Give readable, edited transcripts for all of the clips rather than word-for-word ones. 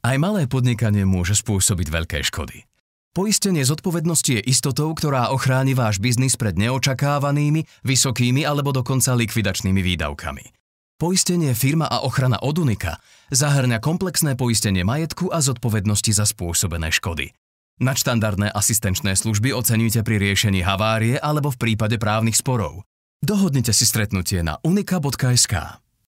Aj malé podnikanie môže spôsobiť veľké škody. Poistenie zodpovednosti je istotou, ktorá ochráni váš biznis pred neočakávanými, vysokými alebo dokonca likvidačnými výdavkami. Poistenie firma a ochrana od Unika zahŕňa komplexné poistenie majetku a zodpovednosti za spôsobené škody. Nadštandardné asistenčné služby oceňujte pri riešení havárie alebo v prípade právnych sporov. Dohodnite si stretnutie na unika.sk.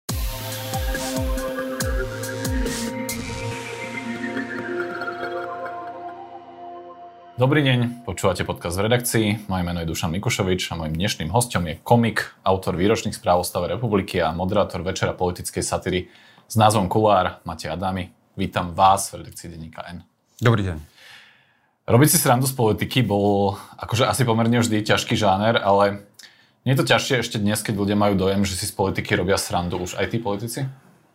Dobrý deň, počúvate podcast v redakcii. Moje meno je Dušan Mikušovič a mojím dnešným hosťom je komik, autor výročných správ o stave republiky a moderátor večera politickej satíry s názvom Kuloár, Matej Adámy. Vítam vás v redakcii denníka N. Dobrý deň. Robiť si srandu z politiky bol akože asi pomerne vždy ťažký žáner, ale nie je to ťažšie ešte dnes, keď ľudia majú dojem, že si z politiky robia srandu už aj tí politici?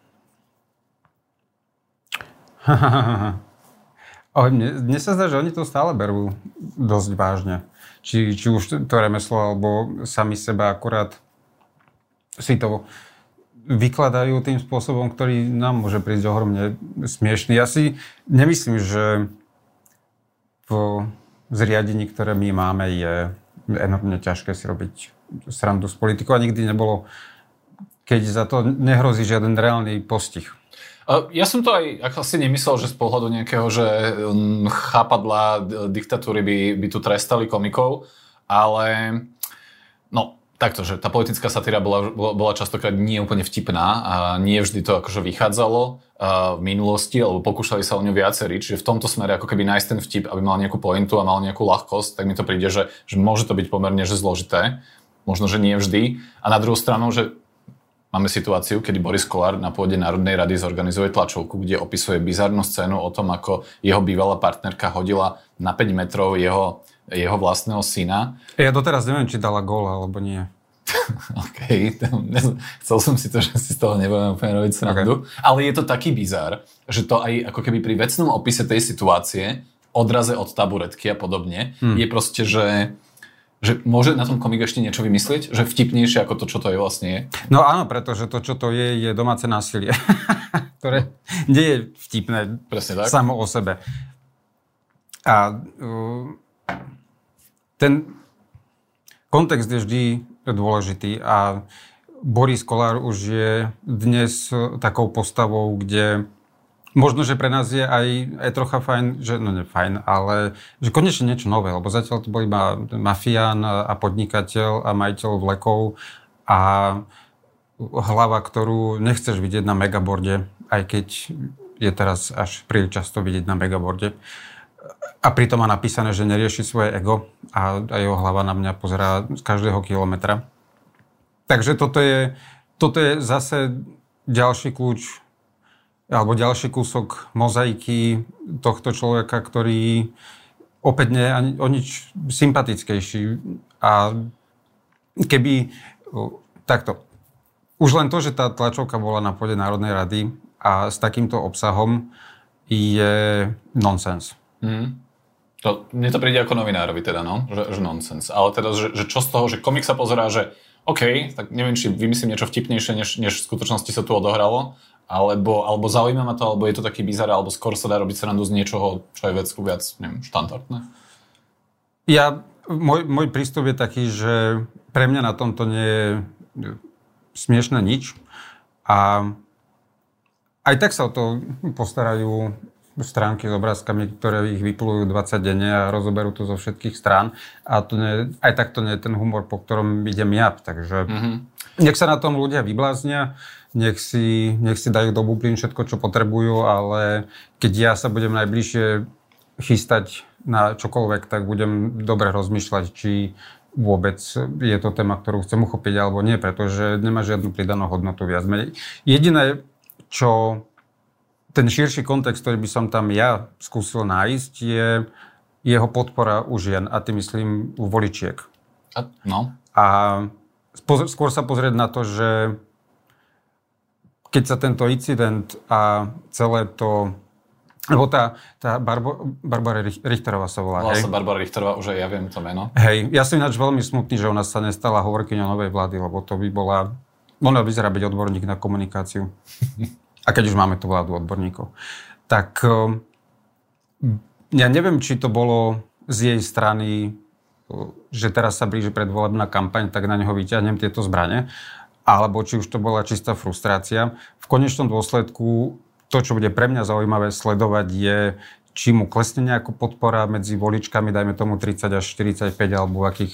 Mne sa zdá, že oni to stále berú dosť vážne. Či už to remeslo, alebo sami seba akurát si to vykladajú tým spôsobom, ktorý nám môže prísť ohromne smiešný. Ja si nemyslím, že v zriadení, ktoré my máme, je enormne ťažké si robiť srandu z politikov a nikdy nebolo, keď za to nehrozí žiaden reálny postih. Ja som to aj asi nemyslel, že z pohľadu nejakého, že chápadla diktatúry by tu trestali komikov, ale no takto, že tá politická satíra bola častokrát nie úplne vtipná a nie vždy to akože vychádzalo v minulosti, alebo pokúšali sa o ňu viacerí, čiže v tomto smere ako keby nájsť ten vtip, aby mal nejakú pointu a mal nejakú ľahkosť, tak mi to príde, že môže to byť pomerne že zložité, možno, že nie vždy. A na druhú stranu, že máme situáciu, kedy Boris Kollár na pôde Národnej rady zorganizuje tlačovku, kde opisuje bizarnú scénu o tom, ako jeho bývalá partnerka hodila na 5 metrov jeho vlastného syna. Ja doteraz neviem, či dala gól, alebo nie. OK, chcel som si to, že si z toho nebudeme úplne robiť srandu. Okay. Ale je to taký bizár, že to aj ako keby pri vecnom opise tej situácie, odraze od taburetky a podobne, je proste, že môže na tom komik ešte niečo vymyslieť? Že vtipnejšie ako to, čo to je vlastne je? No áno, pretože to, čo to je domáce násilie, ktoré nie je vtipné samo o sebe. A ten kontext je vždy dôležitý a Boris Kollár už je dnes takou postavou, kde možno, že pre nás je aj trocha fajn, že no nie fajn, ale že konečne niečo nové, lebo zatiaľ to bol iba mafián a podnikateľ a majiteľ vlekov a hlava, ktorú nechceš vidieť na megaborde, aj keď je teraz až príliš často vidieť na megaborde. A pritom má napísané, že nerieši svoje ego a jeho hlava na mňa pozerá z každého kilometra. Takže toto je zase ďalší kľúč alebo ďalší kúsok mozaiky tohto človeka, ktorý opäť nie je o nič sympatickejší. A keby takto. Už len to, že tá tlačovka bola na pôde Národnej rady a s takýmto obsahom je nonsens. Mne to príde ako novinárovi teda, no, že nonsens. Ale teda, že čo z toho, že komik sa pozerá, že OK, tak neviem, či vymyslím niečo vtipnejšie, než v skutočnosti sa tu odohralo, alebo zaujíma ma to, alebo je to taký bizar, alebo skôr sa dá robiť srandu z niečoho, čo je vecku viac, neviem, štandardné. Môj prístup je taký, že pre mňa na tomto nie je smiešné nič a aj tak sa o to postarajú stránky s obrázkami, ktoré ich vyplujú 20 denne a rozoberú to zo všetkých strán. A to aj tak to nie je ten humor, po ktorom idem ja. Takže nech sa na tom ľudia vybláznia, nech si dajú do bublín všetko, čo potrebujú, ale keď ja sa budem najbližšie chystať na čokoľvek, tak budem dobre rozmýšľať, či vôbec je to téma, ktorú chcem uchopiť, alebo nie, pretože nemá žiadnu pridanú hodnotu viac menej. Jediné, čo ten širší kontext, ktorý by som tam ja skúsil nájsť, je jeho podpora u žien, a tým myslím u voličiek. A skôr sa pozrieť na to, že keď sa tento incident a celé to... Lebo tá Barbara Richterová sa volá. Volá sa Barbara Richterová, už aj ja viem to meno. Hej, ja som ináč veľmi smutný, že ona sa nestala hovorkyňou novej vlády, lebo to by bola... Ona vyzerá byť odborník na komunikáciu. A keď už máme tú vládu odborníkov. tak ja neviem, či to bolo z jej strany, že teraz sa blíži predvolebná kampaň, tak na neho vyťahnem tieto zbrane, alebo či už to bola čistá frustrácia. V konečnom dôsledku to, čo bude pre mňa zaujímavé sledovať, je, či mu klesne nejaká podpora medzi voličkami, dajme tomu 30 až 45, alebo akých...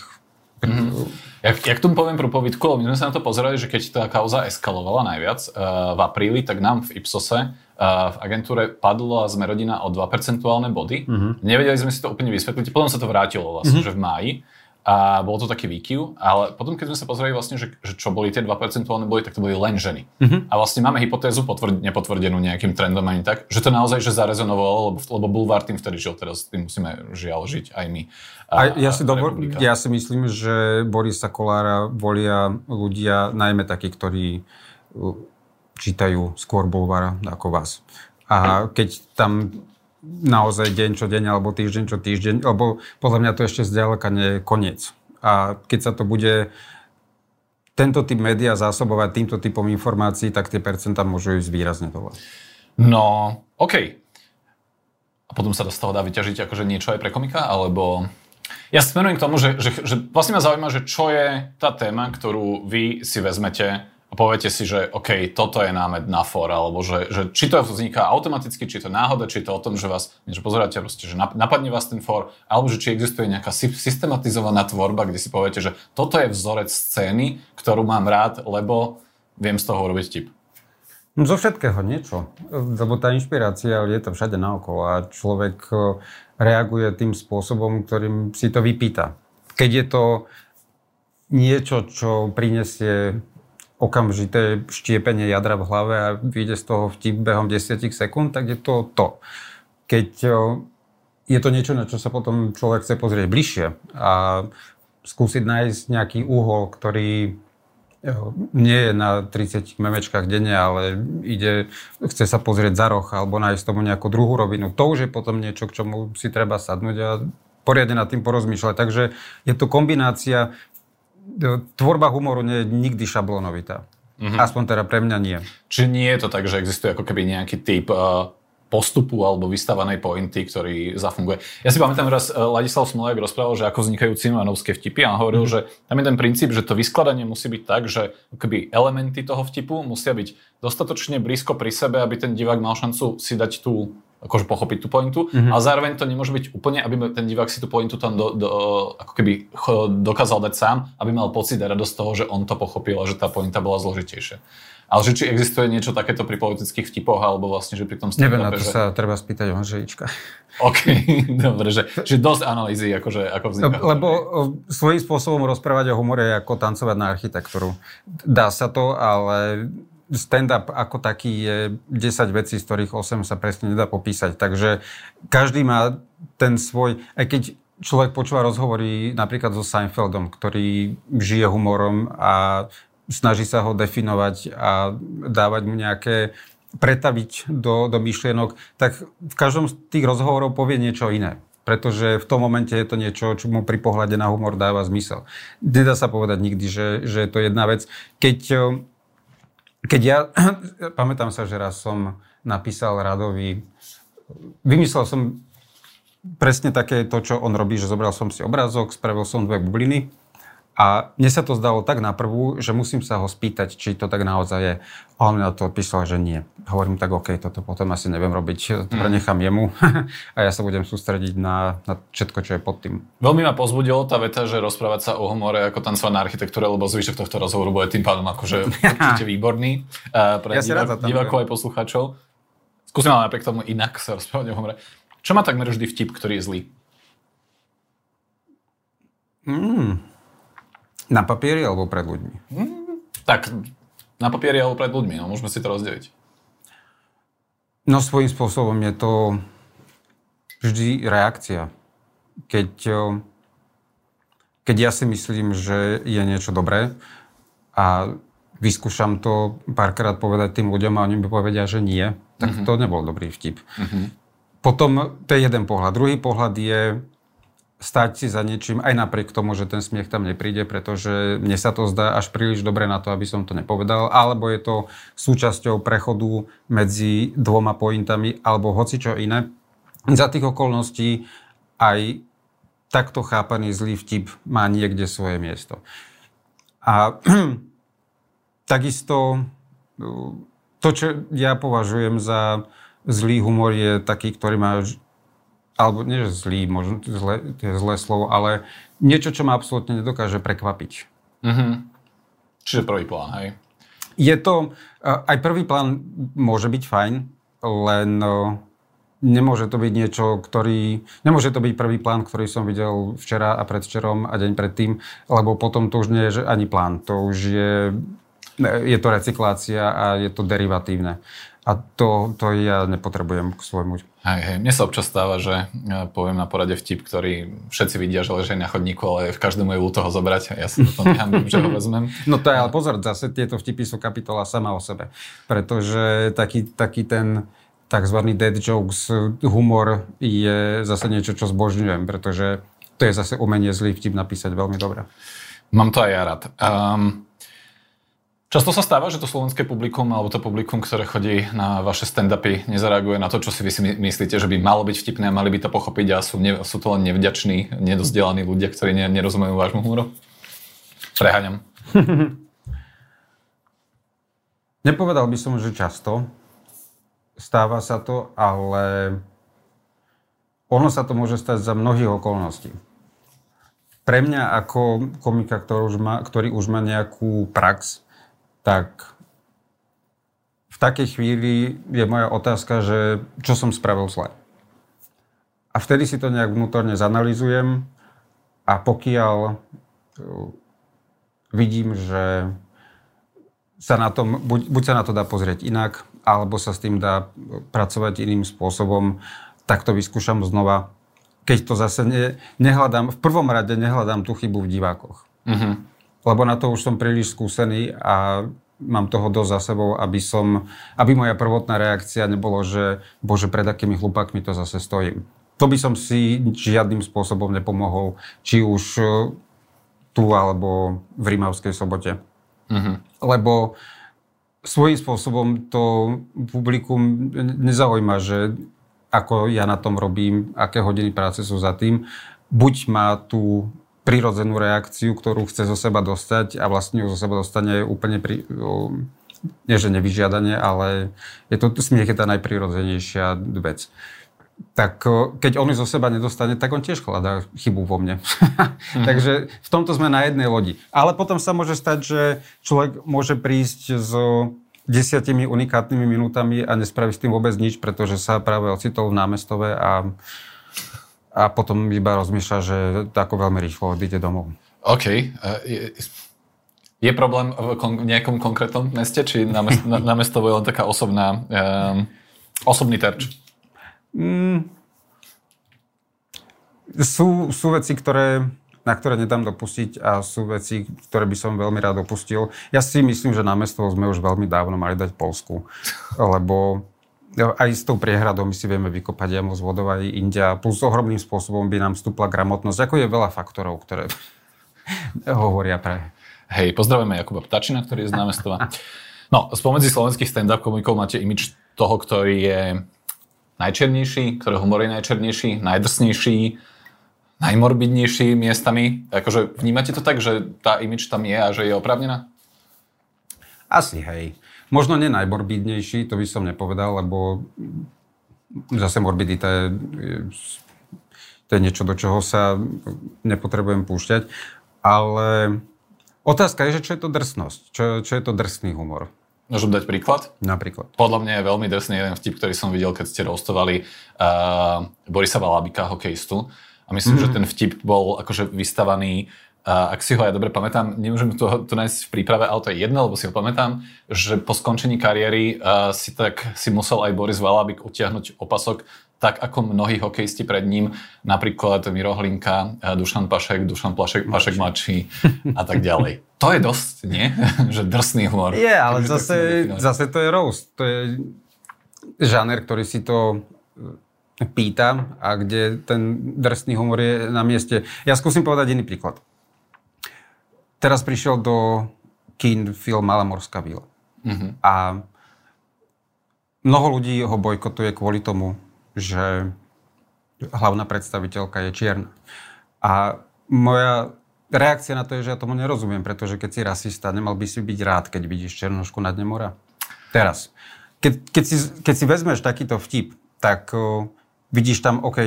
Jak tomu poviem prúpovidku, lebo my sme sa na to pozerali, že keď tá kauza eskalovala najviac v apríli, tak nám v Ipsose v agentúre padla Sme rodina o 2 percentuálne body. Nevedeli sme si to úplne vysvetliť, potom sa to vrátilo vlastne, že v máji. A bol to taký výkyv, ale potom, keď sme sa pozreli vlastne, že čo boli tie 2 percentuálne body, tak to boli len ženy. A vlastne máme hypotézu nepotvrdenú nejakým trendom ani tak, že to naozaj že zarezonovalo, lebo Bulvár tým vtedy žil, teraz tým musíme žiaľ žiť aj my. Ja si myslím, že Borisa Kollára volia ľudia, najmä takí, ktorí čítajú skôr Bulvára ako vás. A keď tam naozaj deň čo deň, alebo týždeň čo týždeň, lebo podľa mňa to ešte zďaleka nie je koniec. A keď sa to bude tento typ média zásobovať týmto typom informácií, tak tie percentá môžu ísť výrazne dole. No, OK. A potom sa z toho dá vyťažiť akože niečo aj pre komika, alebo... Ja smerujem k tomu, že vlastne ma zaujíma, že čo je tá téma, ktorú vy si vezmete a poviete si, že OK, toto je námed na for, alebo že či to vzniká automaticky, či to náhoda, či to o tom, že vás niečo pozeráte, proste, že napadne vás ten for, alebo že či existuje nejaká systematizovaná tvorba, kde si poviete, že toto je vzorec scény, ktorú mám rád, lebo viem z toho urobiť vtip. Zo všetkého niečo, lebo tá inšpirácia je to všade naokolo a človek reaguje tým spôsobom, ktorým si to vypýta. Keď je to niečo, čo prinesie okamžité štiepenie jadra v hlave a vyjde z toho vtip behom 10 sekúnd, tak je to to. Keď je to niečo, na čo sa potom človek chce pozrieť bližšie a skúsiť nájsť nejaký úhol, ktorý nie je na 30 memečkách denne, ale chce sa pozrieť za roh alebo nájsť tomu nejakú druhú rovinu. To už je potom niečo, k čomu si treba sadnúť a poriadne nad tým porozmýšľať. Takže je to kombinácia. Tvorba humoru nie je nikdy šablónovitá. Aspoň teda pre mňa nie. Čiže nie je to tak, že existuje ako keby nejaký typ postupu alebo vystávanej pointy, ktorý zafunguje. Ja si pamätám raz, Ladislav Smolák rozprával, že ako vznikajú Cimrmanovské vtipy a on hovoril, že tam je ten princíp, že to vyskladanie musí byť tak, že keby elementy toho vtipu musia byť dostatočne blízko pri sebe, aby ten divák mal šancu si dať tú, akože pochopiť tú pointu, a zároveň to nemôže byť úplne, aby ten divák si tú pointu tam ako keby dokázal dať sám, aby mal pocit a radosť z toho, že on to pochopil a že tá pointa bola zložitejšia. Ale že či existuje niečo takéto pri politických vtipoch, alebo vlastne, že pri tom stand-upe, neviem, na to sa treba spýtať Ondřejíčka. OK, dobre, že dosť analýzy, akože, ako vzniká. Lebo svojím spôsobom rozprávať o humore je ako tancovať na architektúru. Dá sa to, ale stand-up ako taký je 10 vecí, z ktorých 8 sa presne nedá popísať. Takže každý má ten svoj, aj keď človek počúva rozhovory napríklad so Seinfeldom, ktorý žije humorom a snaží sa ho definovať a dávať mu nejaké, pretaviť do myšlienok, tak v každom z tých rozhovorov povie niečo iné. Pretože v tom momente je to niečo, čo mu pri pohľade na humor dáva zmysel. Nedá sa povedať nikdy, že je to jedna vec. Keď ja, pamätám sa, že raz som napísal Radovi, vymyslel som presne také to, čo on robí, že zobral som si obrázok, spravil som 2 bubliny a mne sa to zdalo tak na prvú, že musím sa ho spýtať, či to tak naozaj je. A on mi na to odpísal, že nie. Hovorím tak, OK, toto potom asi neviem robiť, to prenechám jemu a ja sa budem sústrediť na všetko, čo je pod tým. Veľmi ma povzbudilo tá veta, že rozprávať sa o humore ako tancovať na architektúre, lebo zvyšok tohto rozhovoru bude tým pádom akože určite výborný pre divákov aj poslucháčov. Skúsim ale napriek tomu inak sa rozprávať o humore. Čo má takmer vždy vtip, ktorý je zlý? Na papieri alebo pred ľuďmi? Tak, na papieri alebo pred ľuďmi, no môžeme si to rozdeliť. No svojím spôsobom je to vždy reakcia. Keď ja si myslím, že je niečo dobré a vyskúšam to párkrát povedať tým ľuďom a oni mi povedia, že nie, tak to nebol dobrý vtip. Potom to je jeden pohľad. Druhý pohľad je, stať si za niečím, aj napriek tomu, že ten smiech tam nepríde, pretože mne sa to zdá až príliš dobre na to, aby som to nepovedal, alebo je to súčasťou prechodu medzi dvoma pointami, alebo hocičo iné. Za tých okolností aj takto chápaný zlý vtip má niekde svoje miesto. A takisto to, čo ja považujem za zlý humor, je taký, ktorý má, alebo nie že zlý, možno to je zlé slovo, ale niečo, čo ma absolútne nedokáže prekvapiť. Mm-hmm. Čiže prvý plán, hej? Je to, aj prvý plán môže byť fajn, len nemôže to byť nemôže to byť prvý plán, ktorý som videl včera a predvčerom a deň predtým, lebo potom to už nie je ani plán, to už je to recyklácia a je to derivatívne. A to ja nepotrebujem k svojmu. Hej, mne sa občas stáva, že poviem na porade vtip, ktorý všetci vidia, že leží na chodníku, ale každému je ľúto ho zobrať a ja si to nehambím, že ho vezmem. No to je, ale pozor, zase tieto vtipy sú kapitola sama o sebe. Pretože taký ten takzvaný dead jokes humor je zase niečo, čo zbožňujem, pretože to je zase umenie zlý vtip napísať veľmi dobre. Mám to aj ja rád. Často sa stáva, že to slovenské publikum alebo to publikum, ktoré chodí na vaše stand-upy, nezareaguje na to, čo si vy si myslíte, že by malo byť vtipné a mali by to pochopiť a sú to len nevďační, nedozdelaní ľudia, ktorí nerozumejú vášmu humoru? Preháňam. Nepovedal by som, že často. Stáva sa to, ale ono sa to môže stať za mnohých okolností. Pre mňa ako komika, ktorý už má nejakú prax, tak v takej chvíli je moja otázka, že čo som spravil zle. A vtedy si to nejak vnútorne zanalýzujem a pokiaľ vidím, že sa na tom, buď sa na to dá pozrieť inak, alebo sa s tým dá pracovať iným spôsobom, tak to vyskúšam znova. Keď to zase nehľadám, v prvom rade nehľadám tú chybu v divákoch. Mm-hmm. Lebo na to už som príliš skúsený a mám toho dosť za sebou, aby moja prvotná reakcia nebolo, že bože, pred akými hlupákmi to zase stojím. To by som si žiadnym spôsobom nepomohol, či už tu alebo v Rimavskej Sobote. Mm-hmm. Lebo svojím spôsobom to publikum nezaujíma, že ako ja na tom robím, aké hodiny práce sú za tým. Buď má tú prirodzenú reakciu, ktorú chce zo seba dostať a vlastne ju zo seba dostane úplne nie že nevyžiadanie, ale smiech je tá najprirodzenejšia vec. Tak keď on ju zo seba nedostane, tak on tiež hľadá chybu vo mne. Takže v tomto sme na jednej lodi. Ale potom sa môže stať, že človek môže prísť so 10 unikátnymi minútami a nespraví s tým vôbec nič, pretože sa práve ocitol v Námestove a potom iba rozmýšľa, že ako veľmi rýchlo odíde domov. OK. Je problém v nejakom konkrétnom meste, či Námestovo je len taká osobný terč? Sú veci, na ktoré nedám dopustiť a sú veci, ktoré by som veľmi rád dopustil. Ja si myslím, že Námestovo sme už veľmi dávno mali dať Poľsku, lebo aj s tou priehradou my si vieme vykopať jamu z vodou aj India, plus ohromným spôsobom by nám vstúpla gramotnosť. Ako je veľa faktorov, ktoré hovoria pre... Hej, pozdravujeme Jakuba Ptačina, ktorý je z Námestova. No, spomedzi slovenských stand-up komikov máte imič toho, ktorý je najčernejší, ktorého humor je najčernejší, najdrsnejší, najmorbidnejší miestami. Akože vnímate to tak, že tá imič tam je a že je oprávnená? Asi, hej. Možno nie najmorbidnejší, to by som nepovedal, lebo zase morbidita to je niečo, do čoho sa nepotrebujem púšťať. Ale otázka je, že čo je to drsnosť? Čo je to drsný humor? Môžem dať príklad? Napríklad. Podľa mňa je veľmi drsný jeden vtip, ktorý som videl, keď ste roastovali Borisa Valábika, hokejistu. A myslím, že ten vtip bol akože vystavaný, ak si ho ja dobre pamätám, nemôžem to nájsť v príprave, ale to je jedno, lebo si ho pamätám, že po skončení kariéry si musel aj Boris Valábik utiahnuť opasok, tak ako mnohí hokejisti pred ním, napríklad Miro Hlinka, Dušan Pašek mladší a tak ďalej. To je dosť, nie? Že drsný humor. Je, ale zase to je roast. To je žáner, ktorý si to pýta a kde ten drsný humor je na mieste. Ja skúsim povedať iný príklad. Teraz prišiel do kín film Malá morská vila. A mnoho ľudí ho bojkotuje kvôli tomu, že hlavná predstaviteľka je čierna. A moja reakcia na to je, že ja tomu nerozumiem, pretože keď si rasista, nemal by si byť rád, keď vidíš černošku na dne mora. Teraz. Keď si vezmeš takýto vtip, tak vidíš tam, OK,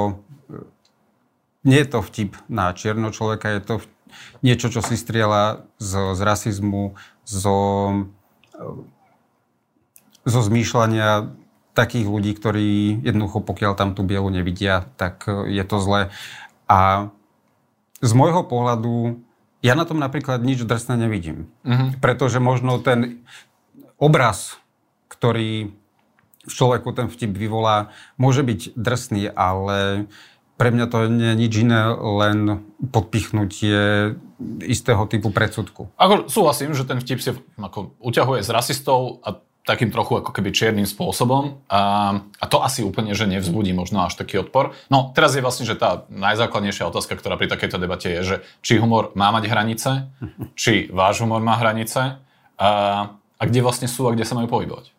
nie je to vtip na čierno človeka, je to niečo, čo si strieľa z rasizmu, zo zmýšľania takých ľudí, ktorí jednoducho, pokiaľ tam tú bielu nevidia, tak je to zlé. A z môjho pohľadu, ja na tom napríklad nič drsné nevidím. Pretože možno ten obraz, ktorý v človeku ten vtip vyvolá, môže byť drsný, ale pre mňa to nie je nič iné, len podpichnutie istého typu predsudku. Ako súhlasím, že ten vtip si ako uťahuje z rasistov a takým trochu ako keby čiernym spôsobom a to asi úplne, že nevzbudí možno až taký odpor. No teraz je vlastne, že tá najzákladnejšia otázka, ktorá pri takejto debate je, že či humor má mať hranice, či váš humor má hranice a kde vlastne sú a kde sa majú pohybovať.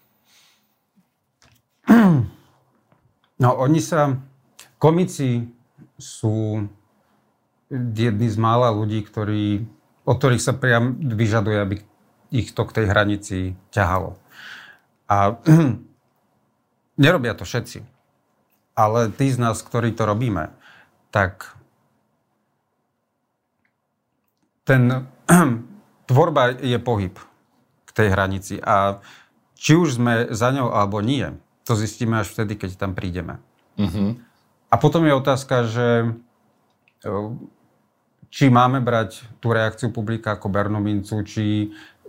No komici sú jedni z mála ľudí, od ktorých sa priam vyžaduje, aby ich to k tej hranici ťahalo. A nerobia to všetci. Ale tí z nás, ktorí to robíme, tak tvorba je pohyb k tej hranici. A či už sme za ňou alebo nie, to zistíme až vtedy, keď tam prídeme. A potom je otázka, že či máme brať tú reakciu publika ako bernú mincu, či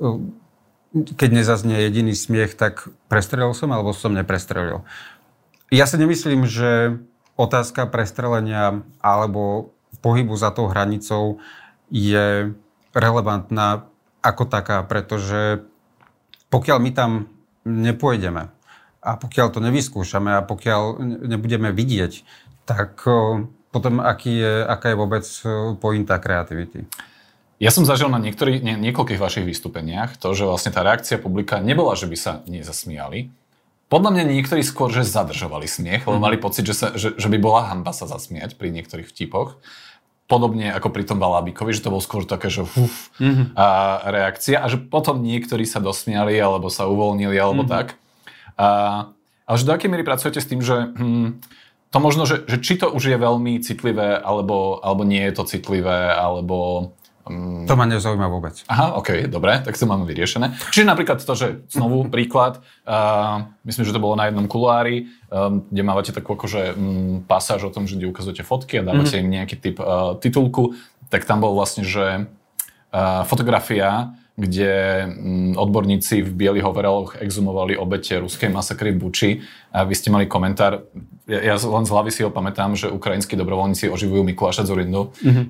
keď nezaznie jediný smiech, tak prestrelil som, alebo som neprestrelil. Ja si nemyslím, že otázka prestrelenia alebo pohybu za tou hranicou je relevantná ako taká, pretože pokiaľ my tam nepôjdeme a pokiaľ to nevyskúšame a pokiaľ nebudeme vidieť, tak potom aká je vôbec pointa kreativity? Ja som zažil na niekoľkých vašich vystúpeniach to, že vlastne tá reakcia publika nebola, že by sa nezasmiali. Podľa mňa niektorí skôr, že zadržovali smiech, lebo mali pocit, že by bola hanba sa zasmiať pri niektorých vtipoch. Podobne ako pri tom Balabikovi, že to bol skôr také, že reakcia a že potom niektorí sa dosmiali alebo sa uvoľnili alebo tak. Ale že do akej miery pracujete s tým, že to možno, že či to už je veľmi citlivé alebo nie je to citlivé, alebo to ma nezaujíma vôbec. Aha, OK, dobre, tak to máme vyriešené. Čiže napríklad to, že znovu príklad, myslím, že to bolo na jednom kulári, kde mávate takú akože pasáž o tom, že kde ukazujete fotky a dávate im nejaký typ titulku, tak tam bol vlastne, že fotografia, kde odborníci v bielých overaloch exhumovali obete ruskej masakry v Buči a vy ste mali komentár, ja len z hlavy si ho pamätám, že ukrajinskí dobrovoľníci oživujú Mikuláša Dzurindu.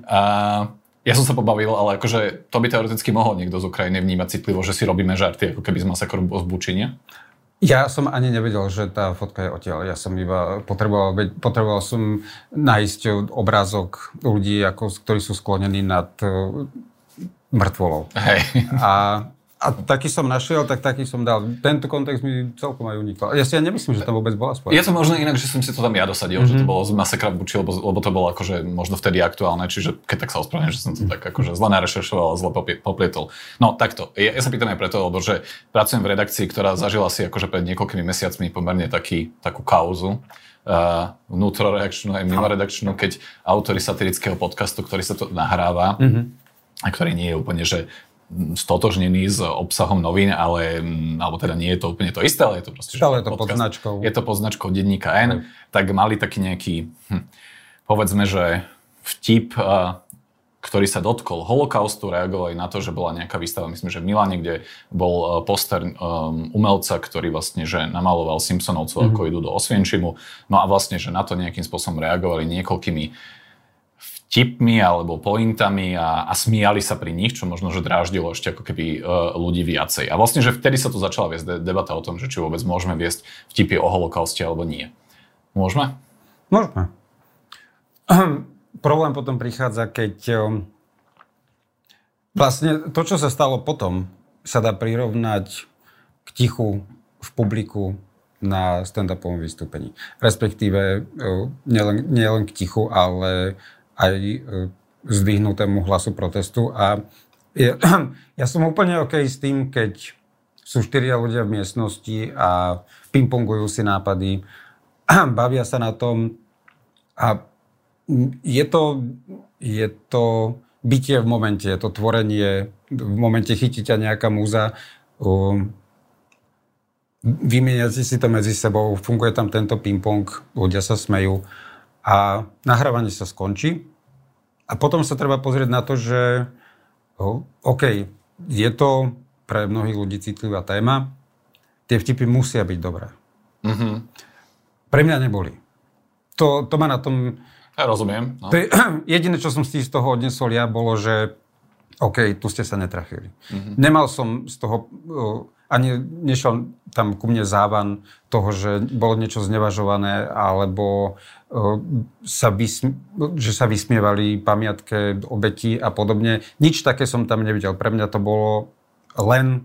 Ja som sa pobavil, ale akože to by teoreticky mohol niekto z Ukrajiny vnímať citlivo, že si robíme žarty, ako keby z masakru v Bučine. Ja som ani nevedel, že tá fotka je odtiaľ. Ja som iba potreboval som nájsť obrázok ľudí, ktorí sú sklonení nad mŕtvolou. Hej. A taký som našiel, taký som dal. Tento kontext mi celkom aj unikol. Ja si nemyslím, že tam vôbec bola spojená. Je to možno inak, že som si to tam ja dosadil, že to bolo z masakra v Buči, lebo to bolo akože možno vtedy aktuálne, čiže keď tak sa ospravedlňujem, že som to tak akože zle narešeršoval a zle poplietol. No takto, ja sa pýtam aj preto, lebo že pracujem v redakcii, ktorá zažila si akože pred niekoľkými mesiacmi pomerne takú kauzu, vnútroredakčnú aj mimoredakčnú, keď autori satirického podcastu, ktorý sa to nahráva a ktorý nie je úplne, že stotožnený s obsahom novín, alebo teda nie je to úplne to isté, ale je to proste... Ale je to pod značkou. Je to pod značkou denníka N, tak mali taký nejaký, povedzme, že vtip, ktorý sa dotkol holokaustu, reagovali na to, že bola nejaká výstava, myslím, že v Miláne, kde bol poster umelca, ktorý vlastne, že namaloval Simpsonovcov, ako idú do Osvienčimu. No a vlastne, že na to nejakým spôsobom reagovali niekoľkými vtipmi alebo pointami a smiali sa pri nich, čo možno, že dráždilo ešte ako keby ľudí viacej. A vlastne, že vtedy sa tu začala viesť debata o tom, že či vôbec môžeme viesť vtipy o holokauste alebo nie. Môžeme? Môžeme. Problém potom prichádza, keď vlastne to, čo sa stalo potom, sa dá prirovnať k tichu v publiku na stand-upovom vystúpení. Respektíve nielen k tichu, ale aj zdvihnutému hlasu protestu. A ja som úplne OK s tým, keď sú 4 ľudia v miestnosti a pingpongujú si nápady, bavia sa na tom a je to bytie v momente, je to tvorenie, v momente chytí ťa nejaká múza, vymieňate si to medzi sebou, funguje tam tento ping-pong, ľudia sa smejú a nahrávanie sa skončí a potom sa treba pozrieť na to, že OK, je to pre mnohých ľudí citlivá téma, tie vtipy musia byť dobré. Mm-hmm. Pre mňa neboli. To ma na tom... Ja rozumiem. No. Jediné, čo som z toho odnesol ja, bolo, že OK, tu ste sa netrafili. Mm-hmm. Nemal som z toho... Ani nešiel tam ku mne závan toho, že bolo niečo znevažované, alebo že sa vysmievali pamiatke obetí a podobne. Nič také som tam nevidel. Pre mňa to bolo len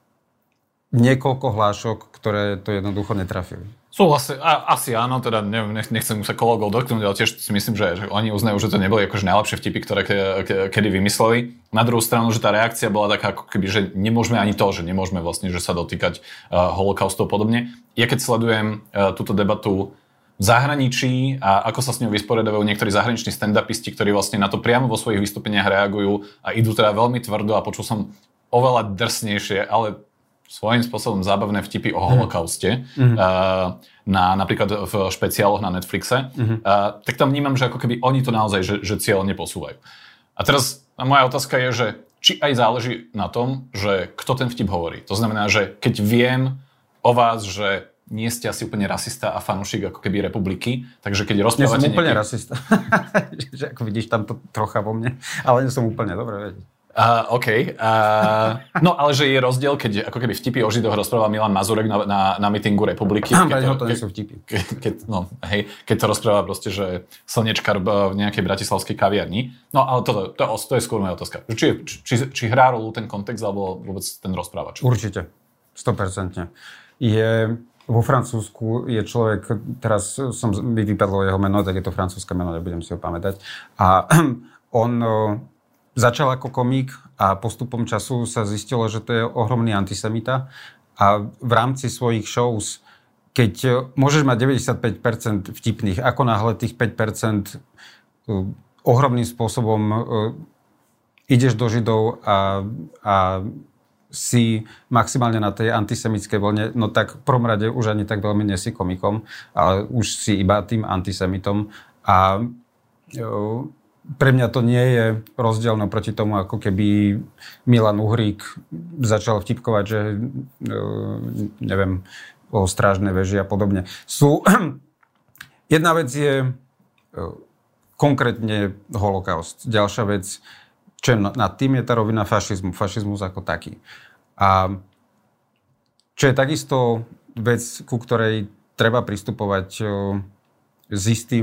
niekoľko hlášok, ktoré to jednoducho netrafili. Asi áno, teda nechcem sa kolegov dotknúť, ale tiež si myslím, že oni uznajú, že to neboli akože najlepšie vtipy, ktoré kedy vymysleli. Na druhú stranu, že tá reakcia bola taká ako keby, že nemôžeme ani to, že nemôžeme vlastne, že sa dotýkať holokaustu a podobne. Ja keď sledujem túto debatu v zahraničí a ako sa s ňou vysporiadajú niektorí zahraniční stand-upisti, ktorí vlastne na to priamo vo svojich vystúpeniach reagujú a idú teda veľmi tvrdo a počul som oveľa drsnejšie, ale svojím spôsobom zábavné vtipy o holokauste, napríklad v špeciáloch na Netflixe, tak tam vnímam, že ako keby oni to naozaj že cieľne posúvajú. A teraz moja otázka je, že či aj záleží na tom, že kto ten vtip hovorí. To znamená, že keď viem o vás, že nie ste asi úplne rasista a fanúšik ako keby republiky, takže keď rozprávate... Nie som úplne rasista. Že ako vidíš tam to trocha vo mne, ale nie som úplne, dobre vedieť. OK. No, ale že je rozdiel, keď ako keby vtipy o Židoch rozpráva Milan Mazurek na mítingu republiky. To nie sú vtipy. Keď to rozpráva proste, že slnečkar v nejakej bratislavskej kaviarni. No, ale to je skôr moja otázka. Či hrá rolu ten kontext, alebo vôbec ten rozprávač? Určite. 100%. Vo Francúzsku je človek, teraz mi vypadlo jeho meno, tak je to francúzske meno, nebudem si ho pamätať. A on začal ako komik a postupom času sa zistilo, že to je ohromný antisemita a v rámci svojich shows, keď môžeš mať 95% vtipných, ako náhle tých 5% ohromným spôsobom ideš do Židov a si maximálne na tej antisemickej vlne, no tak v prvom rade už ani tak veľmi nesi komikom, ale už si iba tým antisemitom a pre mňa to nie je rozdielno proti tomu, ako keby Milan Uhrík začal vtipkovať, že neviem, o Strážnej veži a podobne. Jedna vec je konkrétne holokaust. Ďalšia vec, čo nad tým je tá rovina fašizmu. Fašizmus ako taký. A čo je takisto vec, ku ktorej treba pristupovať s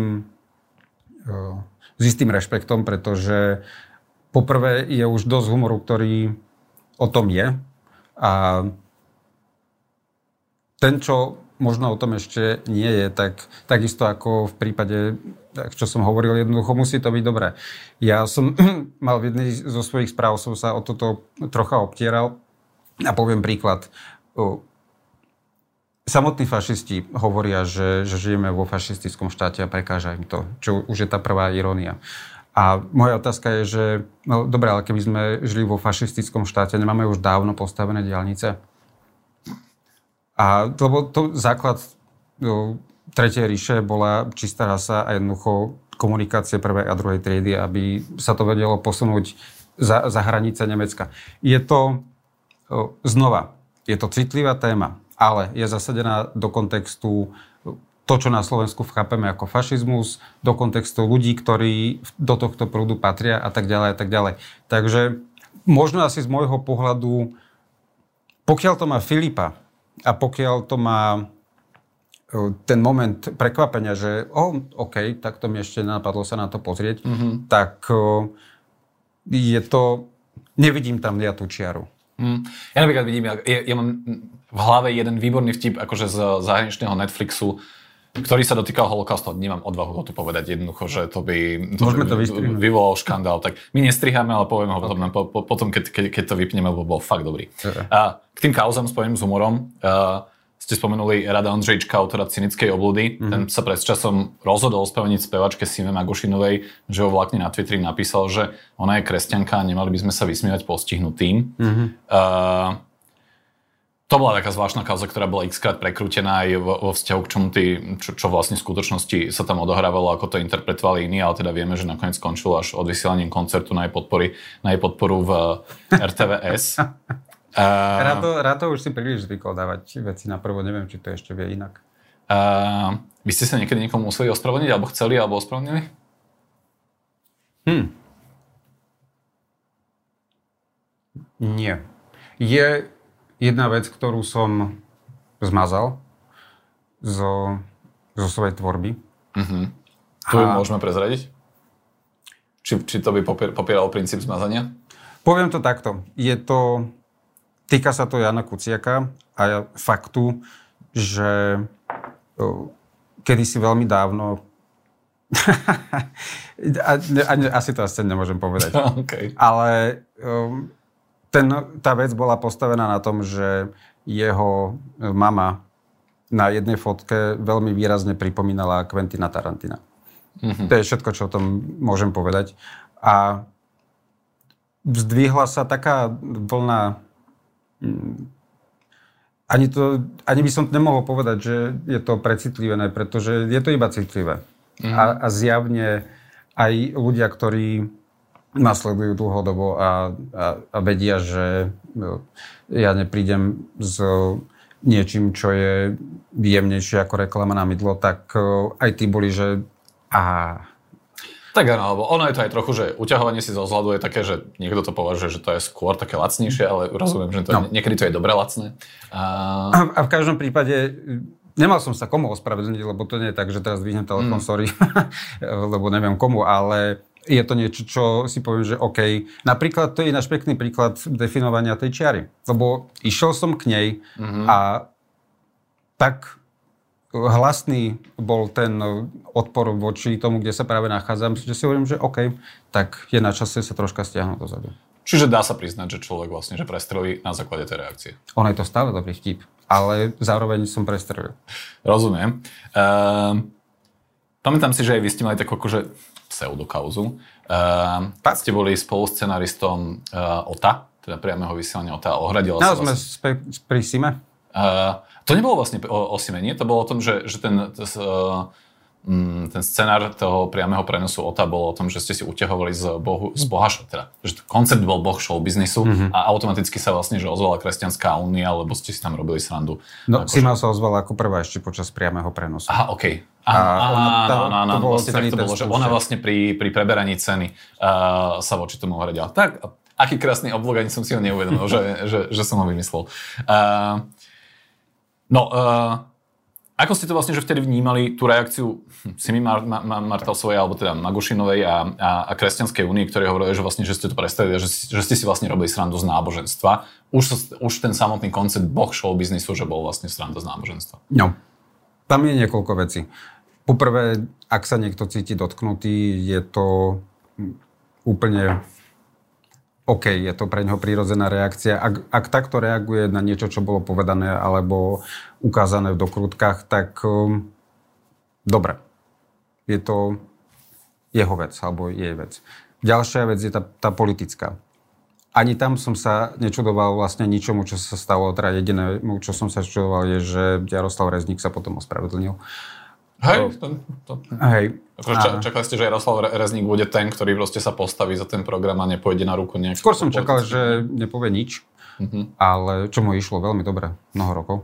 istým rešpektom, pretože poprvé je už dosť humoru, ktorý o tom je a ten, čo možno o tom ešte nie je, tak takisto ako v prípade, čo som hovoril, jednoducho musí to byť dobré. Ja som mal v jednej zo svojich správ, som sa o toto trocha obtieral a poviem príklad. Samotní fašisti hovoria, že žijeme vo fašistickom štáte a prekáža im to, čo už je tá prvá irónia. A moja otázka je, že no dobré, ale keby sme žili vo fašistickom štáte, nemáme už dávno postavené diaľnice? A lebo to základ Tretej ríše bola čistá rasa a jednoducho komunikácie prvej a druhej triedy, aby sa to vedelo posunúť za hranice Nemecka. Je to znova, je to citlivá téma, ale je zasadená do kontextu to, čo na Slovensku chápeme ako fašizmus, do kontextu ľudí, ktorí do tohto prúdu patria a tak ďalej a tak ďalej. Takže možno asi z môjho pohľadu, pokiaľ to má Filipa a pokiaľ to má ten moment prekvapenia, že OK, tak to mi ešte napadlo sa na to pozrieť, tak je to, nevidím tam ja tú čiaru. Ja napríklad vidím, ja mám v hlave jeden výborný vtip akože z zahraničného Netflixu, ktorý sa dotýkal holokaustu. Nemám odvahu ho tu povedať jednoducho, že to by vyvolal škandál. Tak my nestriháme, ale poviem ho potom, keď to vypneme, lebo bol fakt dobrý. K tým kauzám spojeným s humorom ste spomenuli Rada Ondřejčka, autora Cynickej obludy. Ten sa pred časom rozhodol ospravedlniť spevačke Sime Magošinovej, že ho vlastne na Twitteri napísal, že ona je kresťanka a nemali by sme sa vysmievať postihnutým. To bola taká zvláštna kauza, ktorá bola x-krát prekrútená aj vo vzťahu k čomu čo vlastne v skutočnosti sa tam odohrávalo, ako to interpretovali iní, ale teda vieme, že nakoniec skončilo až odvysielaním koncertu na jej podporu v RTVS. Ráto už si príliš zvykol dávať veci na prvo, neviem, či to ešte vie inak. Vy ste sa niekedy niekomu museli ospravedlniť, alebo chceli, alebo ospravedlnili? Nie. Je jedna vec, ktorú som zmazal zo svojej tvorby. To môžeme prezradiť? Či to by popieralo princíp zmazania? Poviem to takto. Týka sa to Jana Kuciaka a faktu, že kedysi veľmi dávno asi to asi nemôžem povedať. Okay. Ale tá vec bola postavená na tom, že jeho mama na jednej fotke veľmi výrazne pripomínala Quentina Tarantina. To je všetko, čo o tom môžem povedať. A vzdvihla sa taká vlna. Ani by som nemohol povedať, že je to precitlivené, pretože je to iba citlivé. A zjavne aj ľudia, ktorí ma sledujú dlhodobo a vedia, že ja neprídem s niečím, čo je jemnejšie ako reklama na mydlo, tak aj tí boli, že Tak áno, lebo ono je to aj trochu, že uťahovanie si zo vzhľadu je také, že niekto to považuje, že to je skôr také lacnejšie, ale rozumiem, že niekedy to je dobre lacné. A v každom prípade nemal som sa komu ospravedlniť, lebo to nie je tak, že teraz dvihnem telefón, sorry, lebo neviem komu, ale je to niečo, čo si poviem, že OK. Napríklad to je náš pekný príklad definovania tej čiary, lebo išiel som k nej a tak hlasný bol ten odpor voči tomu, kde sa práve nachádzam, že si hovorím, že OK, tak je na čase sa troška stiahnuť dozadu. Čiže dá sa priznať, že človek vlastne že prestrelí na základe tej reakcie. Ono je to stále dobrý vtip, ale zároveň som prestrelil. Rozumiem. Pamätám si, že aj vy ste mali takú akože pseudokauzu. Ste boli spoluscenaristom OTA, teda priameho vysielania OTA. Ohradila sa sme pri Sime. To nebolo vlastne o Sime, nie? To bolo o tom, že ten scenár toho priameho prenosu OTA bol o tom, že ste si uťahovali z Boha, teda, že koncept bol Boh show biznisu a automaticky sa vlastne, že ozvala Kresťanská únia, lebo ste si tam robili srandu. No, Sima sa ozvala ako prvá ešte počas priameho prenosu. Aha, okej. Áno, vlastne tak to bolo, že ona vlastne pri preberaní ceny sa voči tomu ohradila. Tak, aký krásny oblog, ani som si ho neuvedomil, že som ho vymyslel. Ako ste to vlastne, že vtedy vnímali tú reakciu Simi Martalsovej, alebo teda Magošinovej a Kresťanskej únie, ktorí hovorili, že vlastne, že ste to predstavili, že ste si vlastne robili srandu z náboženstva. Už ten samotný koncept Boh show biznisu, že bol vlastne sranda z náboženstva. No, tam je niekoľko vecí. Poprvé, ak sa niekto cíti dotknutý, je to úplne OK, je to pre neho prírodzená reakcia. Ak takto reaguje na niečo, čo bolo povedané alebo ukázané v dokrutkách, tak dobre. Je to jeho vec alebo jej vec. Ďalšia vec je tá politická. Ani tam som sa nečudoval vlastne ničomu, čo sa stalo. Teda jediné, čo som sa čudoval, je, že Jaroslav Rezník sa potom ospravedlnil. Hej. Čakali ste, že Jaroslav Rezník bude ten, ktorý proste sa postaví za ten program a nepôjde na ruku nejak. Skôr som čakal, že nepovie nič, ale čo mu išlo veľmi dobre, mnoho rokov.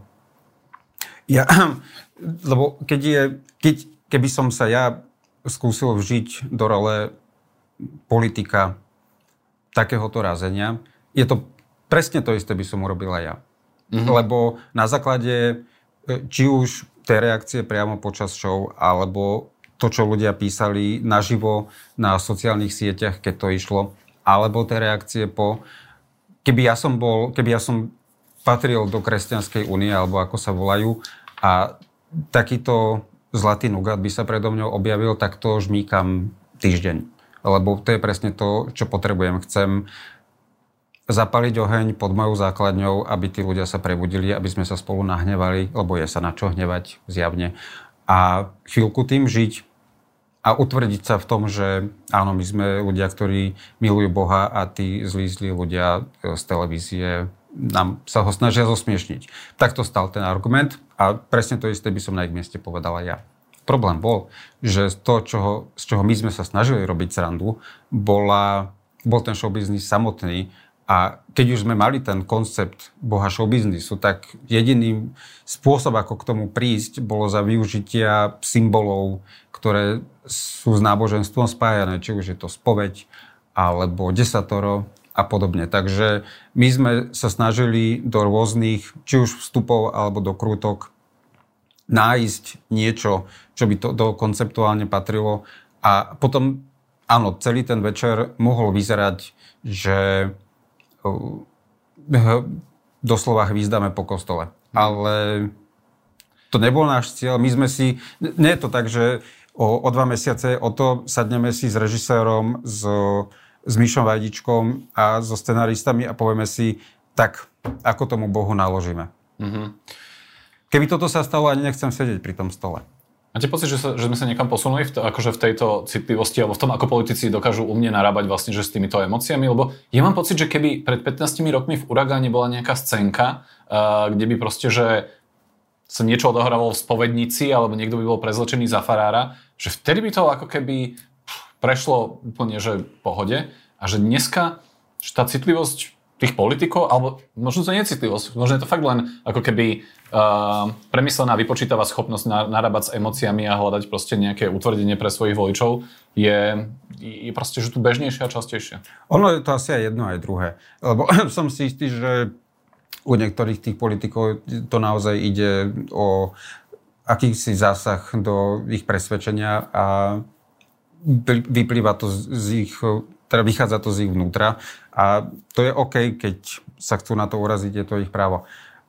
Lebo keby som sa ja skúsil vžiť do role politika takéhoto razenia, je to presne to isté, by som urobil aj ja. Lebo na základe či už tie reakcie priamo počas show, alebo to, čo ľudia písali naživo na sociálnych sieťach, keď to išlo, alebo tie reakcie po... Keby ja som patril do Kresťanskej únie, alebo ako sa volajú, a takýto zlatý nugát by sa predo mňou objavil, tak to žmýkam týždeň. Lebo to je presne to, čo potrebujem. Chcem zapaliť oheň pod mojou základňou, aby tí ľudia sa prebudili, aby sme sa spolu nahnevali, lebo je sa na čo hnevať zjavne. A chvíľku tým žiť a utvrdiť sa v tom, že áno, my sme ľudia, ktorí milujú Boha a tí zlí ľudia z televízie nám sa ho snažia zosmiešniť. Takto stal ten argument a presne to isté by som na ich mieste povedala ja. Problém bol, že to, z čoho my sme sa snažili robiť srandu, bol ten showbiznis samotný. A keď už sme mali ten koncept Boha showbiznisu, tak jediný spôsob, ako k tomu prísť, bolo za využitia symbolov, ktoré sú s náboženstvom spájané, či už je to spoveď, alebo desatoro a podobne. Takže my sme sa snažili do rôznych, či už vstupov, alebo do krútok, nájsť niečo, čo by to konceptuálne patrilo. A potom, áno, celý ten večer mohol vyzerať, že doslova hvízdame po kostole. Ale to nebol náš cieľ. My sme si... Nie je to tak, že o 2 mesiace sadneme si s režisérom, s Mišom Vajdičkom a so scenaristami a povieme si, tak, ako tomu Bohu naložíme. Mm-hmm. Keby toto sa stalo, ani nechcem sedieť pri tom stole. Máte pocit, že sme sa niekam posunuli v tejto citlivosti alebo v tom, ako politici dokážu umne narábať vlastne, že s týmito emóciami? Lebo ja mám pocit, že keby pred 15 rokmi v Uragáne bola nejaká scénka, kde by proste, že sa niečo odohrávalo v spovednici alebo niekto by bol prezlečený za farára, že vtedy by to ako keby prešlo úplne, že v pohode a že dneska, že tá citlivosť tých politikov, alebo možno to nie je citlivosť, možno je to fakt len ako keby premyslená vypočítavá schopnosť narábať s emóciami a hľadať proste nejaké utvrdenie pre svojich voličov je proste, že tu bežnejšie a častejšie. Ono je to asi aj jedno, aj druhé. Lebo som si istý, že u niektorých tých politikov to naozaj ide o akýsi zásah do ich presvedčenia a vyplýva to z ich, teda vychádza to z ich vnútra a to je OK, keď sa chcú na to uraziť, je to ich právo.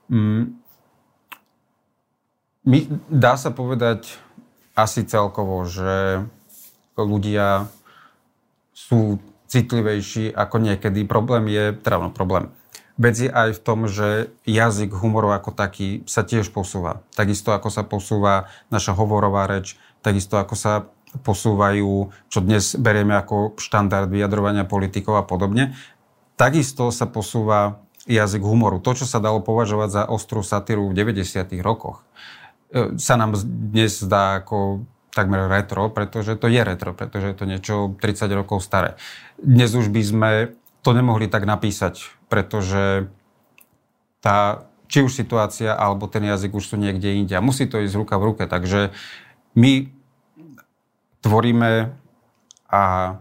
Dá sa povedať asi celkovo, že ľudia sú citlivejší ako niekedy. Problém. Vec je aj v tom, že jazyk humoru ako taký sa tiež posúva. Takisto ako sa posúva naša hovorová reč, takisto ako sa posúvajú, čo dnes berieme ako štandard vyjadrovania politikov a podobne. Takisto sa posúva jazyk humoru. To, čo sa dalo považovať za ostrú satíru v 90. rokoch, sa nám dnes zdá ako takmer retro, pretože to je retro, pretože je to niečo 30 rokov staré. Dnes už by sme to nemohli tak napísať, pretože či už situácia, alebo ten jazyk už sú niekde inde. A musí to ísť ruka v ruke. Takže my tvoríme a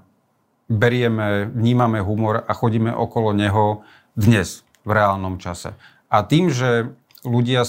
vnímame humor a chodíme okolo neho dnes, v reálnom čase. A tým, že ľudia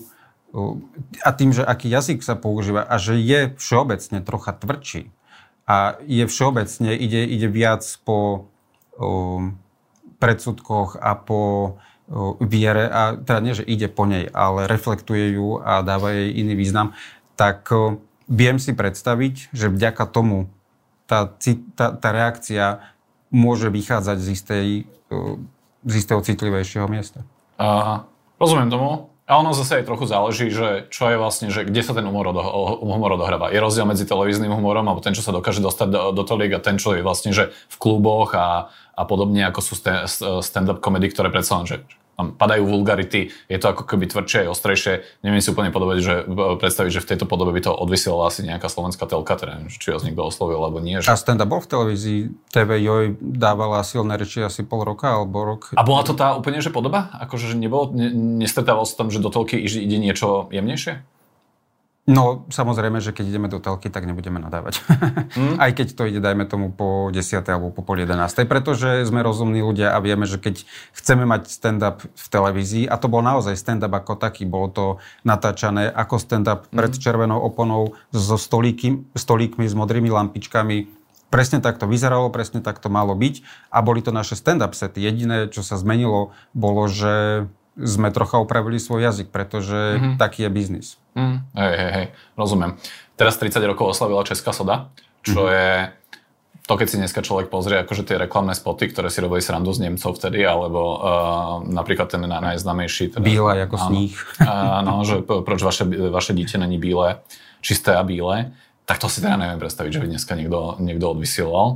že aký jazyk sa používa a že je všeobecne trocha tvrdší a je všeobecne, ide viac po predsudkoch a po viere, a teda nie, že ide po nej, ale reflektuje ju a dáva jej iný význam, tak viem si predstaviť, že vďaka tomu tá reakcia môže vychádzať z istého citlivejšieho miesta. Rozumiem tomu. A ono zase aj trochu záleží, že čo je vlastne, že kde sa ten humor odohráva. Je rozdiel medzi televíznym humorom, alebo ten, čo sa dokáže dostať do toliek, a ten, čo je vlastne, že v kluboch a podobne, ako sú stand-up komedy, ktoré predsa len, že tam padajú vulgarity, je to ako keby tvrdšie a ostrejšie. Neviem si úplne predstaviť, že v tejto podobe by to odvysielala asi nejaká slovenská telka, teda neviem, či vás niekto oslovil, alebo nie. Že... A stand-up bol v televízii, TV Joj dávala silné reči asi pol roka, alebo rok. A bola to tá úplne, že podoba? Akože nestretával sa tam, že do telky ide niečo jemnejšie? No, samozrejme, že keď ideme do telky, tak nebudeme nadávať. Aj keď to ide, dajme tomu, po 10. alebo po pol 11. Pretože sme rozumní ľudia a vieme, že keď chceme mať stand-up v televízii, a to bol naozaj stand-up ako taký, bolo to natáčané ako stand-up pred červenou oponou so stolíkmi s modrými lampičkami. Presne tak to vyzeralo, presne tak to malo byť a boli to naše stand-up sety. Jediné, čo sa zmenilo, bolo, že sme trocha upravili svoj jazyk, pretože taký je biznis. Hej, rozumiem. Teraz 30 rokov oslavila Česká soda, čo je to, keď si dneska človek pozrie, akože tie reklamné spoty, ktoré si robili srandu z Nemcov vtedy, alebo napríklad ten najznámejší... Teda, bíle ako sníh. Áno, že proč vaše dieťa není bíle, čisté a bíle. Tak to si teda neviem predstaviť, že by dneska niekto odvysielal.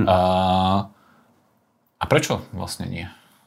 A prečo vlastne nie?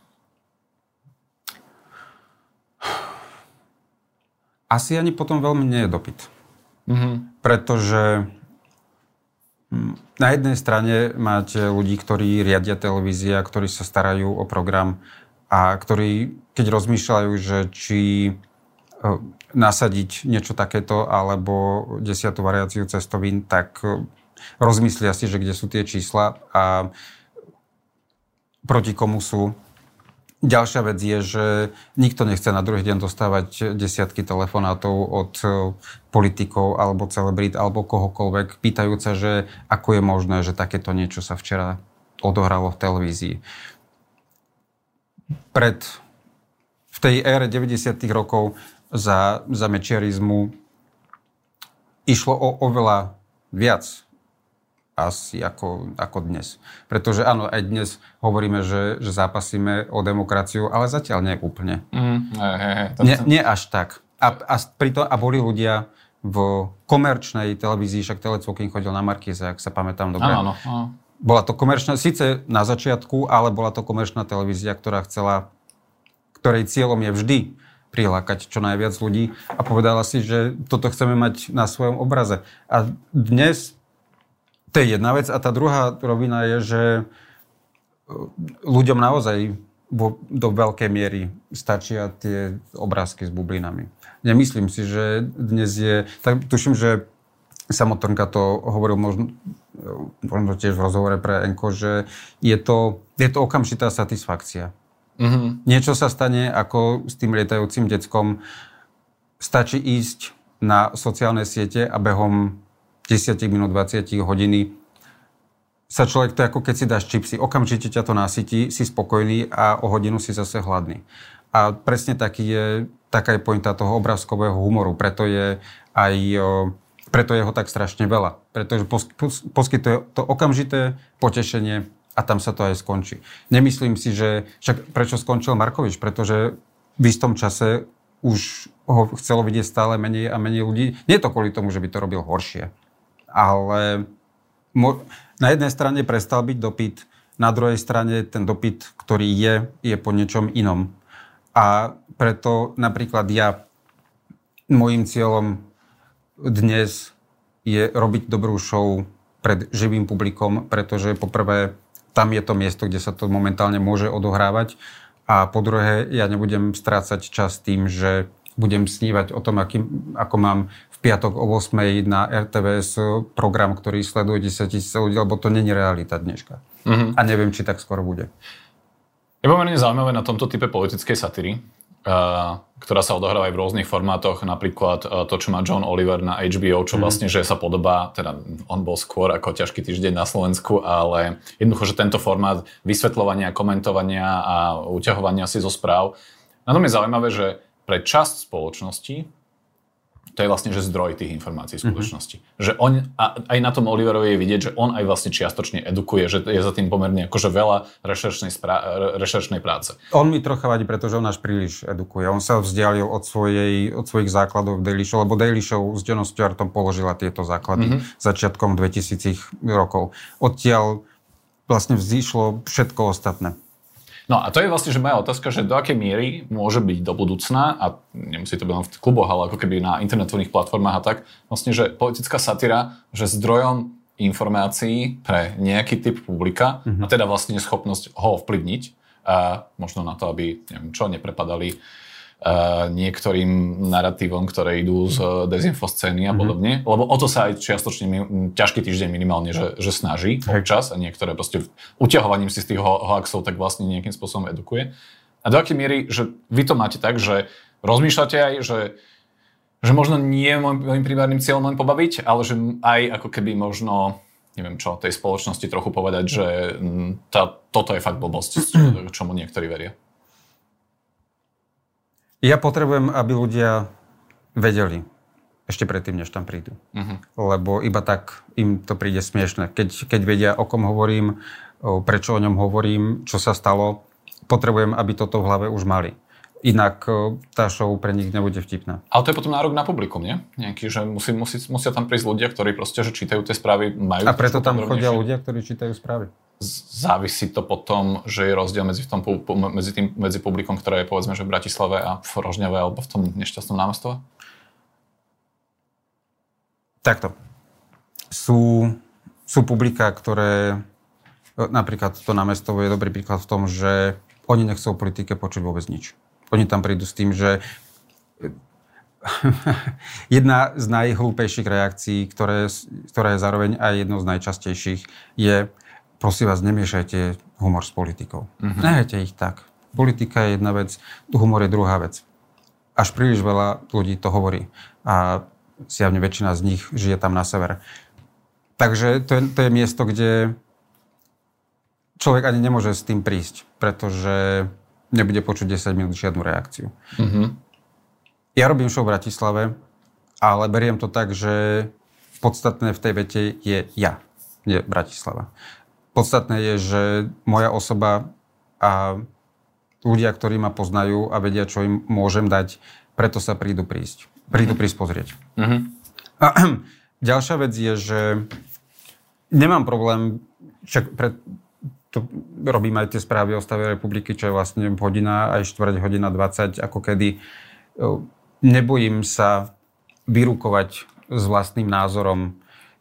Asi ani potom veľmi nie je dopyt. Pretože na jednej strane máte ľudí, ktorí riadia televízia, ktorí sa starajú o program a ktorí, keď rozmýšľajú, že či nasadiť niečo takéto alebo 10. variáciu cestovín, tak rozmyslia si, že kde sú tie čísla a proti komu sú. Ďalšia vec je, že nikto nechce na druhý deň dostávať desiatky telefonátov od politikov alebo celebrít alebo kohokoľvek, pýtajúc sa, že ako je možné, že takéto niečo sa včera odohralo v televízii. V tej ére 90. rokov za mečiarizmu išlo o oveľa viac asi ako dnes. Pretože áno, aj dnes hovoríme, že zápasíme o demokraciu, ale zatiaľ nie úplne. Nie až tak. A boli ľudia v komerčnej televízii, však Telecvokin chodil na Markíze, ak sa pamätám dobre. Áno. Bola to komerčná, síce na začiatku, ale bola to komerčná televízia, ktorej cieľom je vždy prilákať čo najviac ľudí a povedala si, že toto chceme mať na svojom obraze. A dnes to je jedna vec. A tá druhá rovina je, že ľuďom naozaj do veľkej miery stačia tie obrázky s bublinami. Nemyslím si, že dnes je... Tak tuším, že Samotrnka to hovoril možno tiež v rozhovore pre Enko, že je to okamžitá satisfakcia. Niečo sa stane ako s tým lietajúcim deckom. Stačí ísť na sociálne siete a behom 10 minút, 20 hodiny sa človek, to je ako keď si dáš čipsy, okamžite ťa to nasytí, si spokojný a o hodinu si zase hladný. A presne taká je pointa toho obrázkového humoru, preto je ho tak strašne veľa. Pretože poskytuje to okamžité potešenie a tam sa to aj skončí. Nemyslím si, že však prečo skončil Markovič, pretože v istom čase už ho chcelo vidieť stále menej a menej ľudí. Nie je to kvôli tomu, že by to robil horšie. Ale na jednej strane prestal byť dopyt, na druhej strane ten dopyt, ktorý je po niečom inom. A preto napríklad môjim cieľom dnes je robiť dobrú show pred živým publikom, pretože poprvé tam je to miesto, kde sa to momentálne môže odohrávať a po druhé ja nebudem strácať čas tým, že budem snívať o tom, ako mám v piatok o 8:00 na RTVS program, ktorý sleduje 10 000 ľudí, lebo to není realita dneška. A neviem, či tak skoro bude. Je pomerne zaujímavé na tomto type politickej satíry, ktorá sa odohráva aj v rôznych formátoch, napríklad to, čo má John Oliver na HBO, čo vlastne, že sa podobá, teda on bol skôr ako Ťažký týždeň na Slovensku, ale jednoducho, že tento formát vysvetľovania, komentovania a uťahovania si zo správ. Na tom je zaujímavé, že pre časť spoločnosti to je vlastne, že zdroj tých informácií v skutočnosti. Že on, aj na tom Oliverovi je vidieť, že on aj vlastne čiastočne edukuje, že je za tým pomerne akože veľa rešeršnej práce. On mi trocha vadí, pretože on až príliš edukuje. On sa vzdialil od svojich základov v Daily Show, lebo Daily Show s Johnom Stewartom položila tieto základy začiatkom 2000 rokov. Odtiaľ vlastne vzýšlo všetko ostatné. No a to je vlastne, že moja otázka, že do akej miery môže byť do budúcna, a nemusí to byť len v kluboch, ale ako keby na internetových platformách a tak, vlastne, že politická satíra, že zdrojom informácií pre nejaký typ publika a teda vlastne schopnosť ho ovplyvniť a možno na to, aby, neviem čo, neprepadali niektorým naratívom, ktoré idú z dezinfoscény a podobne. Lebo o to sa aj čiastočne ťažký týždeň minimálne, že snaží občas a niektoré proste uťahovaním si z tých hoaxov tak vlastne nejakým spôsobom edukuje. A do akej miery, že vy to máte tak, že rozmýšľate aj, že možno nie je môjim primárnym cieľom len pobaviť, ale že aj ako keby možno, neviem čo, tej spoločnosti trochu povedať, že toto je fakt blbosť, čomu niektorí veria. Ja potrebujem, aby ľudia vedeli ešte predtým, než tam prídu. Lebo iba tak im to príde smiešne. Keď vedia, o kom hovorím, prečo o ňom hovorím, čo sa stalo, potrebujem, aby toto v hlave už mali. Inak tá show pre nich nebude vtipná. Ale to je potom nárok na publikum, nie? Nejaký, že musia tam prísť ľudia, ktorí proste, že čítajú tie správy, majú... A preto tam chodia ľudia, ktorí čítajú správy. Závisí to potom, že je rozdiel medzi publikom, ktoré je povedzme, že v Bratislave a v Rožňave alebo v tom nešťastnom námestove? Takto. Sú publika, ktoré... Napríklad to námestovo je dobrý príklad v tom, že oni nechcú o politike počuť vôbec nič. Oni tam prídu s tým, že jedna z najhlúpejších reakcií, ktorá je zároveň aj jednou z najčastejších, je: prosím vás, nemiešajte humor s politikou. Nehajte ich tak. Politika je jedna vec, humor je druhá vec. Až príliš veľa ľudí to hovorí. A zjavne väčšina z nich žije tam na severe. Takže to je miesto, kde človek ani nemôže s tým prísť, pretože nebude počuť 10 minút žiadnu reakciu. Ja robím show v Bratislave, ale beriem to tak, že podstatné v tej vete je ja, nie Bratislava. Podstatné je, že moja osoba a ľudia, ktorí ma poznajú a vedia, čo im môžem dať, preto sa prídu prísť pozrieť. A ďalšia vec je, že nemám problém, to robím aj tie správy o stave republiky, čo je vlastne hodina, aj štvrť hodina 20, ako kedy. Nebojím sa vyrukovať s vlastným názorom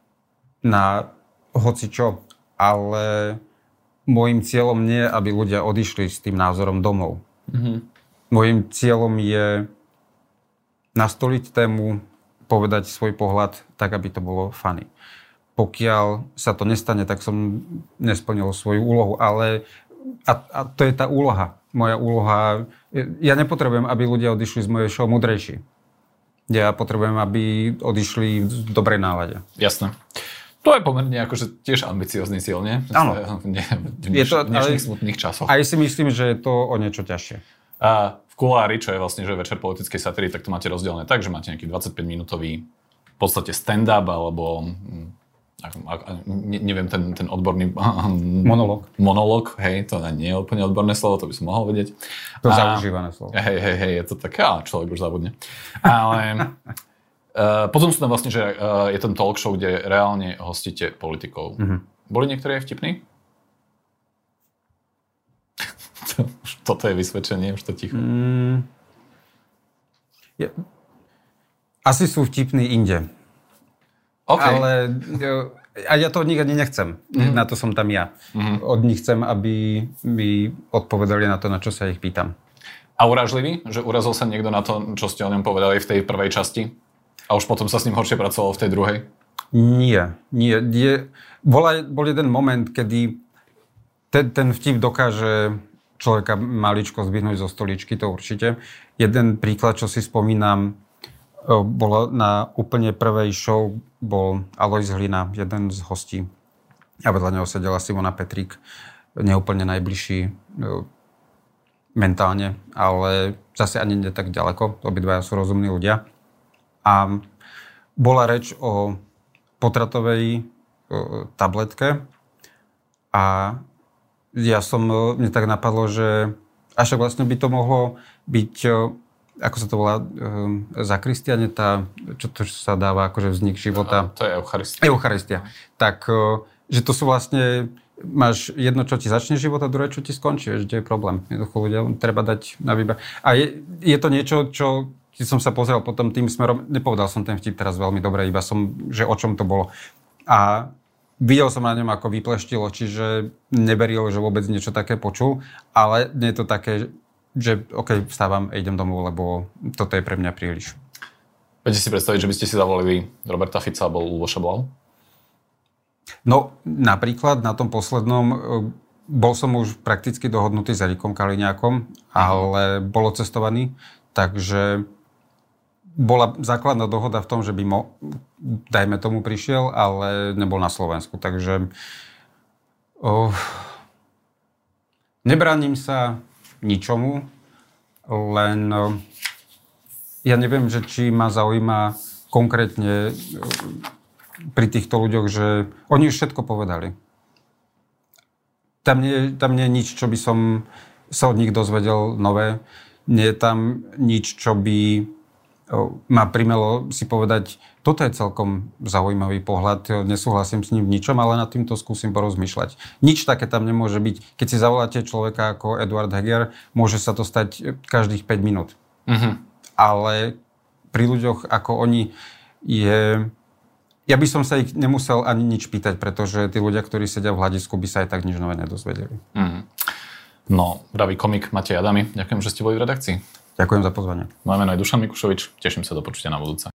na hocičo, ale môjim cieľom nie je, aby ľudia odišli s tým názorom domov. Môjim cieľom je nastoliť tému, povedať svoj pohľad tak, aby to bolo funny. Pokiaľ sa to nestane, tak som nesplnil svoju úlohu, ale a to je tá úloha. Moja úloha, ja nepotrebujem, aby ľudia odišli z mojej show múdrejší. Ja potrebujem, aby odišli v dobrej nálade. Jasné. To je pomerne akože tiež ambiciózny cieľ, nie? Áno. V dnešných smutných časoch. A ja si myslím, že je to o niečo ťažšie. A v Kulári, čo je vlastne že večer politickej satíry, tak to máte rozdelené tak, že máte nejaký 25-minútový v podstate stand-up, alebo neviem, ten odborný... Monológ, hej, to nie je úplne odborné slovo, to by som mohol vedieť. To zaužívané slovo. Hej, je to také, človek už zabudne. Ale potom sú tam vlastne, že je ten talk show, kde reálne hostíte politikov. Boli niektorí aj vtipní? Toto je vysvedčenie, už to ticho. Asi sú vtipní inde. Okay. Ale a ja to nikdy nechcem. Na to som tam ja. Od nich chcem, aby mi odpovedali na to, na čo sa ich pýtam. A urážlivý? Že urazil sa niekto na to, čo ste o ňom povedali v tej prvej časti? A už potom sa s ním horšie pracovalo v tej druhej? Nie. Bol jeden moment, kedy ten vtip dokáže človeka maličko zdvihnúť zo stoličky, to určite. Jeden príklad, čo si spomínam, bolo na úplne prvej show, bol Alojz Hlina, jeden z hostí. A vedľa neho sedela Simona Petrík, neúplne najbližší mentálne, ale zase ani nie tak ďaleko. Obidvaja sú rozumní ľudia. A bola reč o potratovej tabletke a mne tak napadlo, že až vlastne by to mohlo byť... Ako sa to volá, zakristiane, čo sa dáva, akože vznik života. To je Eucharistia. Eucharistia. Tak, že to sú vlastne, máš jedno, čo ti začne život a druhé, čo ti skončí, že to je problém. Jednoducho ľudia treba dať na výber. A je to niečo, čo, keď som sa pozrel potom tým smerom, nepovedal som ten vtip teraz veľmi dobre, iba som, že o čom to bolo. A videl som na ňom, ako vypleštilo, čiže neveril, že vôbec niečo také počul, ale nie je to také, že OK, vstávam a idem domov, lebo toto je pre mňa príliš. Viete si predstaviť, že by ste si zavolili Roberta Fica alebo Ľuboša Blahu? No, napríklad na tom poslednom bol som už prakticky dohodnutý s Erikom Kaliňákom, ale bol cestovaný, takže bola základná dohoda v tom, že by dajme tomu prišiel, ale nebol na Slovensku, takže nebránim sa ničomu, len ja neviem, že či ma zaujíma konkrétne pri týchto ľuďoch, že oni už všetko povedali. Tam nie je nič, čo by som sa od nich dozvedel nové. Nie je tam nič, čo by ma primelo si povedať, toto je celkom zaujímavý pohľad, nesúhlasím s ním v ničom, ale nad týmto skúsim porozmýšľať. Nič také tam nemôže byť. Keď si zavoláte človeka ako Eduard Heger, môže sa to stať každých 5 minút. Ale pri ľuďoch ako oni ja by som sa ich nemusel ani nič pýtať, pretože tí ľudia, ktorí sedia v hľadisku, by sa aj tak nič nové nedozvedeli. No, pravý komik Matej Adami, ďakujem, že ste boli v redakcii. Ďakujem za pozvanie. Moje meno je Dušan Mikušovič, teším sa do počutia na budúce.